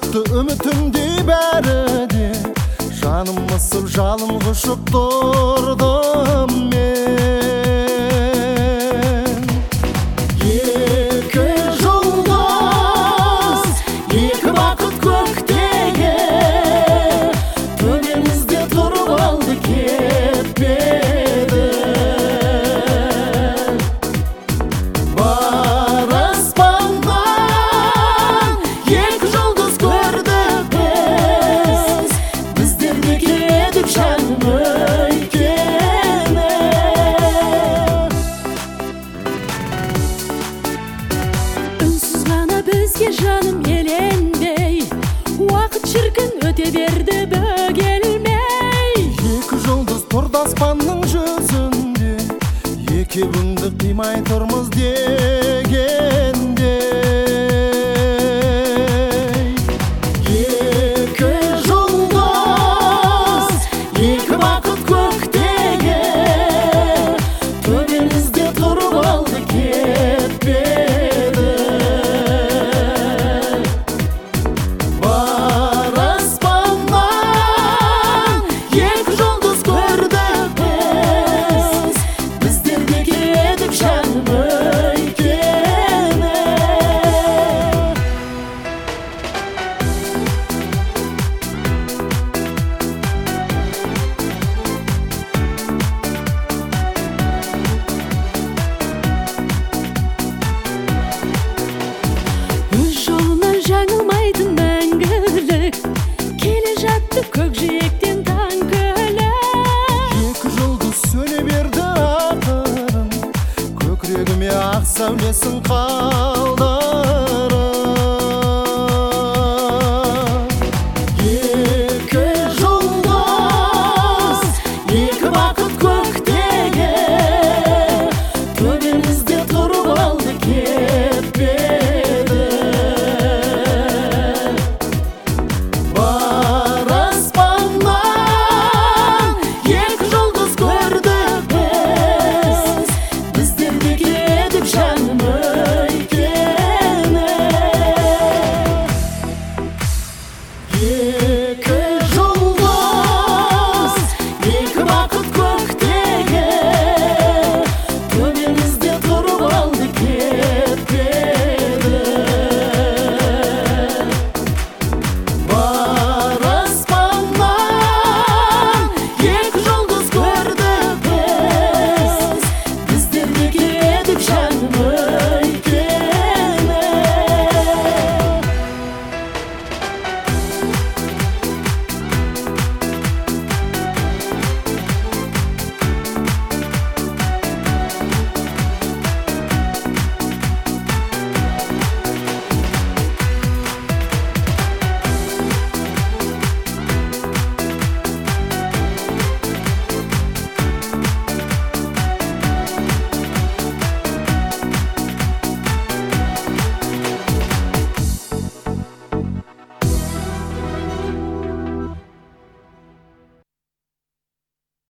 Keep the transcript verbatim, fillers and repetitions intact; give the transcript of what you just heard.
Өтті үмітімдей бәрі де, жаным мысып жалын құшып тұрдым мен. Екі жұлдыз, екі бақыт көктегі, төбемізде тұрып алды кетпеді. Бар аспаннан екі жұлдыз көрдік біз, біздерге келедік жаным өйткені. Үнсіз ғана бізге жаным еленбей, уақыт шіркін өте берді бөгелмей. Екі жұлдыз тұрды аспанның жүзінде, екеуіңді қимай тұрмыз дегенде. Екі жұлдыз, екі бақыт көктегі, төбемізде тұрып алды кетпеді. Бар аспаннан екі жұлдыз көрдік біз, біздерге келедік жаным өйткені. Өз жолынан жаңылмайтын мәңгілік, келе жатты көкжиектен таң күлік. Екі жұлдыз сөне берді ақырын, көкірегіме ақ сәулесін қалдырып. Екі жұлдыз, екі бақыт көктегі, төбемізде тұрып алды кетпеді. Бар аспаннан екі жұлдыз көрдік біз, біздерге келедік жаным өйткені. Екі жұлдыз, екі бақыт көктегі, төбемізде тұрып алды кетпеді. Бар аспаннан екі